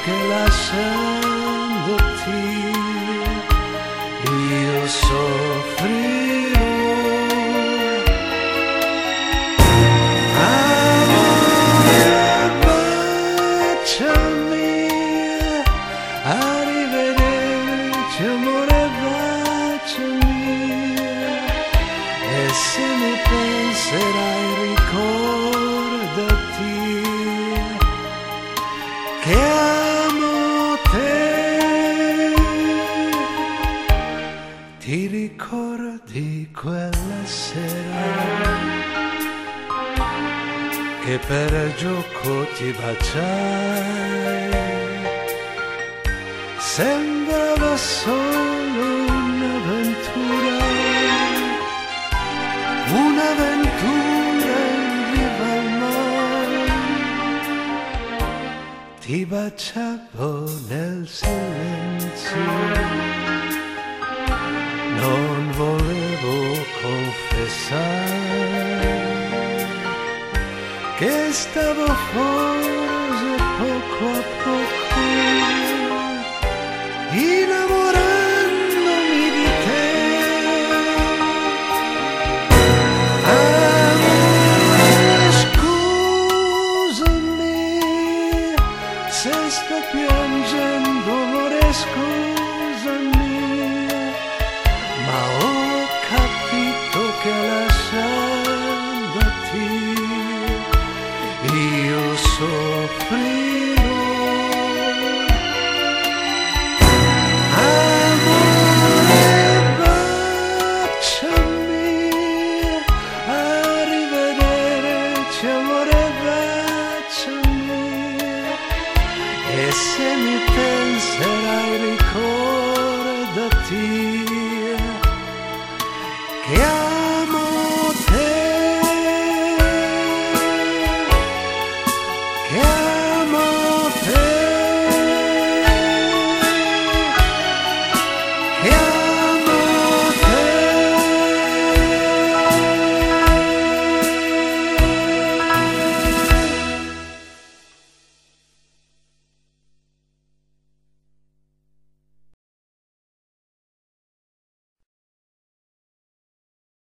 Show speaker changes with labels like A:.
A: che lasciandoti io soffrirò. Amore, baciami, arrivederci, amore, baciami, e se ne penserai ricordati che amo te. Ti ricordi quella sera che per gioco ti baciai? Sembrava solo un'avventura in riva al mare. Ti baciavo nel silenzio, non volevo confessare che stavo forse poco a poco innamorandomi di te. Se sto piangendo, amore, scusami, ma ho capito che lasciandoti io soffrirò. Amore, baciami, arrivederci, amore, baciami, e se mi penserai ricordati